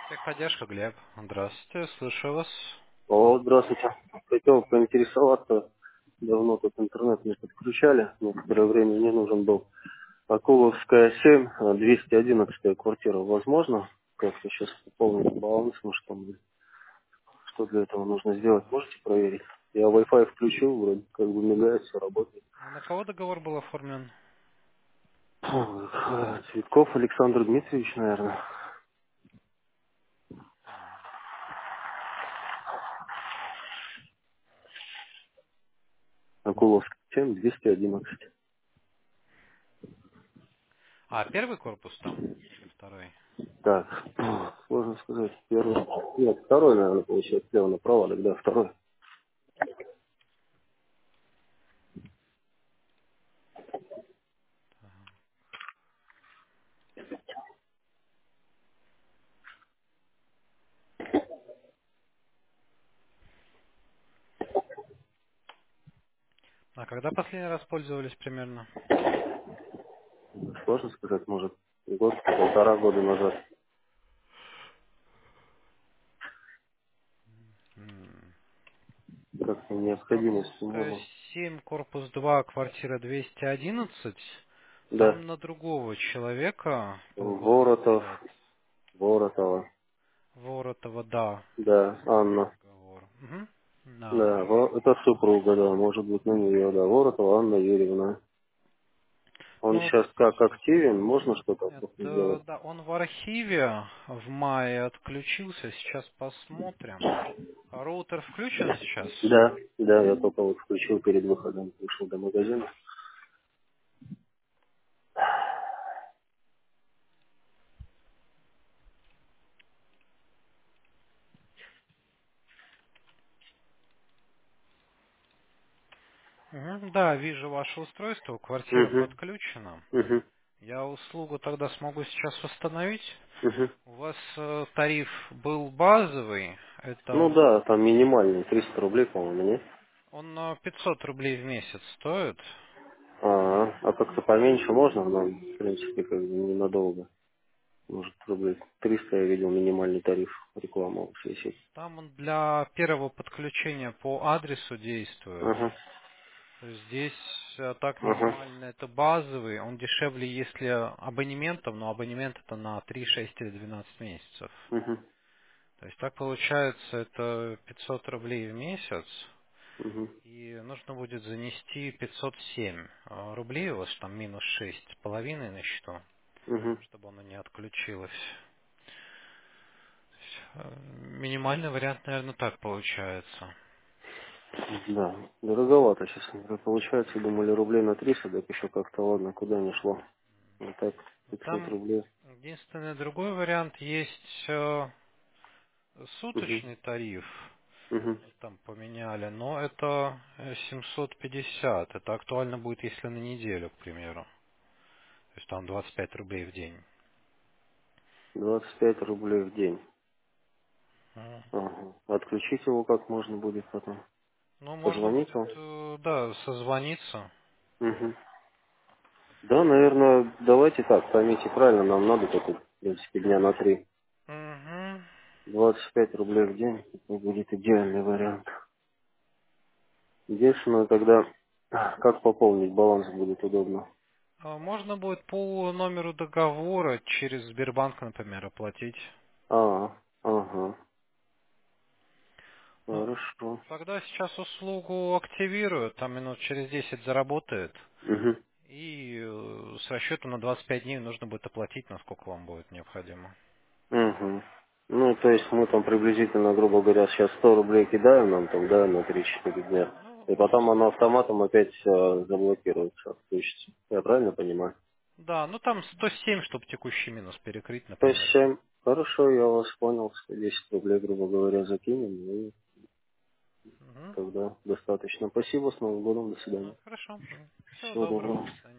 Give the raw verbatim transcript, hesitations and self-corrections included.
Техподдержка, Глеб. Здравствуйте, слышу вас. О, здравствуйте. Хотел поинтересоваться. Давно тут интернет не подключали. Некоторое время не нужен был. Акуловская семь, а, двести одиннадцатая квартира. Возможно как-то сейчас пополнить баланс? Может, там, что для этого нужно сделать? Можете проверить? Я Wi-Fi включил, вроде как бы мигает, все работает. А на кого договор был оформлен? Ой, Цветков Александр Дмитриевич, наверное. Акуловская семь, двести одиннадцать. А, первый корпус там? Или второй? Так, сложно сказать. Первый. Нет, второй, наверное, получается, слева направо, тогда второй. А когда последний раз пользовались примерно? Сложно сказать, может, год, полтора года назад. М. Как-то Есть необходимости не Акуловская было. семь, корпус два, квартира двести одиннадцать. Да. Там на другого человека был Воротов, взят. Воротова. Воротова, да. Да, Анна. Договор. Мгм. Да. Да, Во- это супруга, да, может быть, на нее, да. Воротова Анна Юрьевна. Он Ну вот, сейчас как активен, можно что-то нет, просто э, сделать? да, он в архиве в мае отключился. Сейчас посмотрим. А роутер включен сейчас? Да, да, я только вот включил перед выходом, вышел до магазина. Мгм, да, вижу ваше устройство, квартира Угу, подключена. угу, Я услугу тогда смогу сейчас восстановить. угу. У вас э, тариф был базовый, Ну это да, там минимальный, триста рублей, по-моему, нет? он э, пятьсот рублей в месяц стоит. А, а как-то поменьше можно, но, в принципе, как бы ненадолго. Может, рублей триста я видел минимальный тариф рекламу висит. Там он для первого подключения по адресу действует. Ага, То есть здесь э, так ага, минимально это базовый, он дешевле, если абонементом, но абонемент это на три, шесть или двенадцать месяцев. угу, То есть так получается это пятьсот рублей в месяц, угу, и нужно будет занести пятьсот семь э, рублей, у вас там минус шесть с половиной на счету, угу. чтобы оно не отключилось. То есть, э, Минимальный вариант, наверное, так получается. Да, дороговато, честно говоря. Получается, думали рублей на триста, так еще как-то, ладно, куда не шло. Вот так, пятьсот Там рублей. единственный другой вариант есть э, Угу, суточный тариф. угу. Там поменяли, но это э, семьсот пятьдесят. Это актуально будет, если на неделю, к примеру. То есть там двадцать пять рублей в день. двадцать пять рублей в день. М. Ага. Отключить его как можно будет потом? Ну, можно Позвонить будет, вам? э, да, созвониться. Угу. Да, наверное, давайте так, поймите правильно, нам надо только, в принципе, дня на три. Мгм. двадцать пять рублей в день, это будет идеальный вариант. Единственное, тогда, как пополнить баланс будет удобно. А можно будет по номеру договора через Сбербанк, например, оплатить. А, ага, Ну, хорошо. тогда сейчас услугу активирую, там минут через десять заработает. Угу, И э, с расчетом на двадцать пять дней нужно будет оплатить, насколько вам будет необходимо. угу. Ну, то есть мы там приблизительно, грубо говоря, сейчас сто рублей кидаем нам там, да, на три-четыре дня. И Ну, потом оно автоматом опять э, заблокируется, отключится. Я правильно понимаю? да, ну там сто семь, чтобы текущий минус перекрыть, То например. семь. Хорошо, я вас понял. сто десять рублей, грубо говоря, закинем. И Мгм. тогда достаточно. Спасибо, с Новым годом, до свидания. Ну, хорошо. Всего Всего доброго. доброго. До свидания.